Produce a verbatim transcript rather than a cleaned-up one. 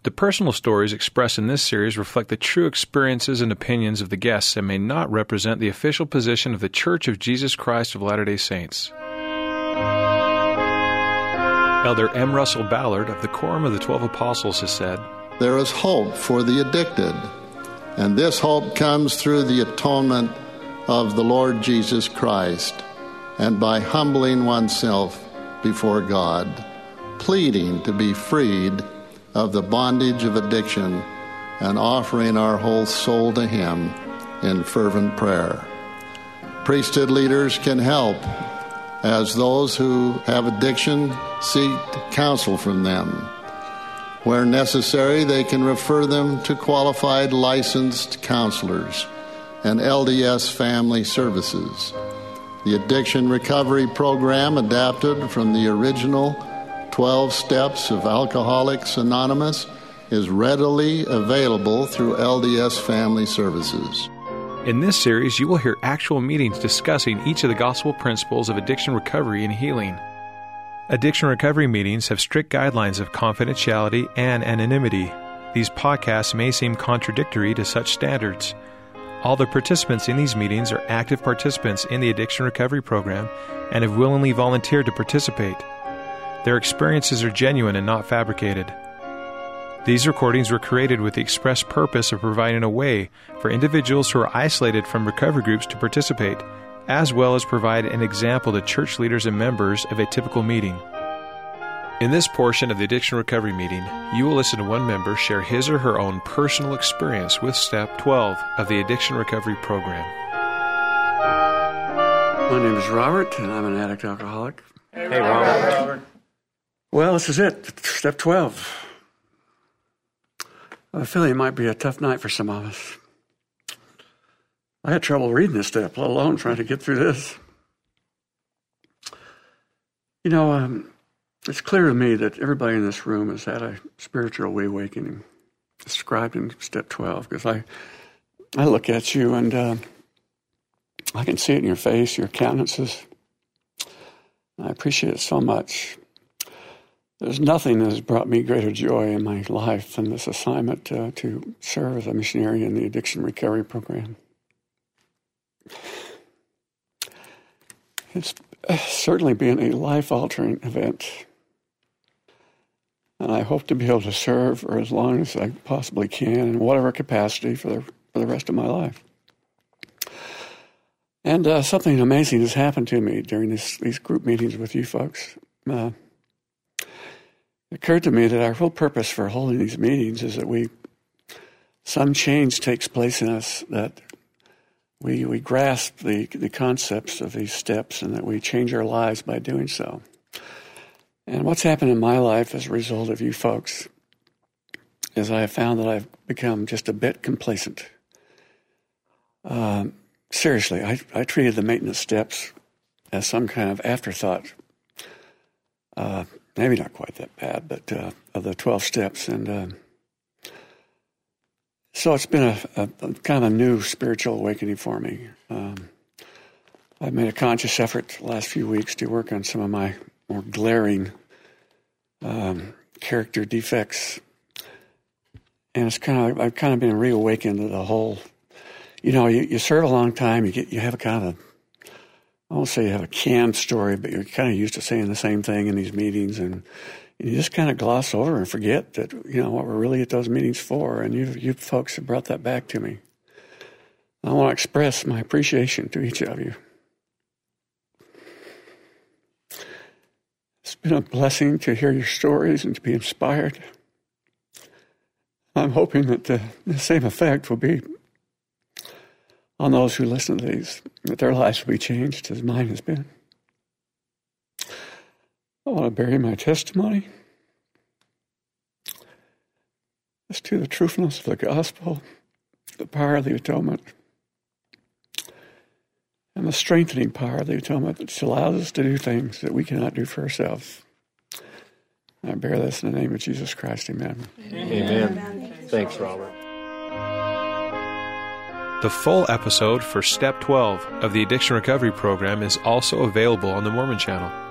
The personal stories expressed in this series reflect the true experiences and opinions of the guests and may not represent the official position of the Church of Jesus Christ of Latter-day Saints. Elder M. Russell Ballard of the Quorum of the Twelve Apostles has said, "There is hope for the addicted, and this hope comes through the atonement of the Lord Jesus Christ and by humbling oneself before God, pleading to be freed of the bondage of addiction and offering our whole soul to Him in fervent prayer. Priesthood leaders can help as those who have addiction seek counsel from them. Where necessary, they can refer them to qualified licensed counselors and L D S family services. The Addiction Recovery Program, adapted from the original twelve Steps of Alcoholics Anonymous, is readily available through L D S Family Services." In this series, you will hear actual meetings discussing each of the gospel principles of addiction recovery and healing. Addiction recovery meetings have strict guidelines of confidentiality and anonymity. These podcasts may seem contradictory to such standards. All the participants in these meetings are active participants in the Addiction Recovery Program and have willingly volunteered to participate. Their experiences are genuine and not fabricated. These recordings were created with the express purpose of providing a way for individuals who are isolated from recovery groups to participate, as well as provide an example to church leaders and members of a typical meeting. In this portion of the Addiction Recovery meeting, you will listen to one member share his or her own personal experience with Step twelve of the Addiction Recovery Program. My name is Robert, and I'm an addict alcoholic. Hey, Robert. Well, this is it, Step twelve. I feel it might be a tough night for some of us. I had trouble reading this step, let alone trying to get through this. You know, um, it's clear to me that everybody in this room has had a spiritual awakening described in Step twelve, because I, I look at you and uh, I can see it in your face, your countenances. I appreciate it so much. There's nothing that has brought me greater joy in my life than this assignment uh, to serve as a missionary in the Addiction Recovery Program. It's certainly been a life-altering event, and I hope to be able to serve for as long as I possibly can in whatever capacity for the, for the rest of my life. And uh, something amazing has happened to me during this, these group meetings with you folks. Uh, it occurred to me that our whole purpose for holding these meetings is that we, some change takes place in us, that we we grasp the, the concepts of these steps and that we change our lives by doing so. And what's happened in my life as a result of you folks is I have found that I've become just a bit complacent. Um, seriously, I, I treated the maintenance steps as some kind of afterthought. Uh, maybe not quite that bad, but uh, of the twelve steps. And uh, so it's been a, a, a kind of a new spiritual awakening for me. Um, I've made a conscious effort the last few weeks to work on some of my more glaring um, character defects. And it's kind of, I've kind of been reawakened to the whole, you know, you, you serve a long time, you get, you have a kind of, I won't say you have a canned story, but you're kind of used to saying the same thing in these meetings, and, and you just kind of gloss over and forget that, you know, what we're really at those meetings for. And you, you folks have brought that back to me. I want to express my appreciation to each of you. It's been a blessing to hear your stories and to be inspired. I'm hoping that the, the same effect will be on those who listen to these, that their lives will be changed as mine has been. I want to bury my testimony as to the truthfulness of the gospel, the power of the atonement, and the strengthening power of the atonement that allows us to do things that we cannot do for ourselves. I bear this in the name of Jesus Christ. Amen. Amen. Amen. Thanks, Robert. The full episode for Step twelve of the Addiction Recovery Program is also available on the Mormon Channel.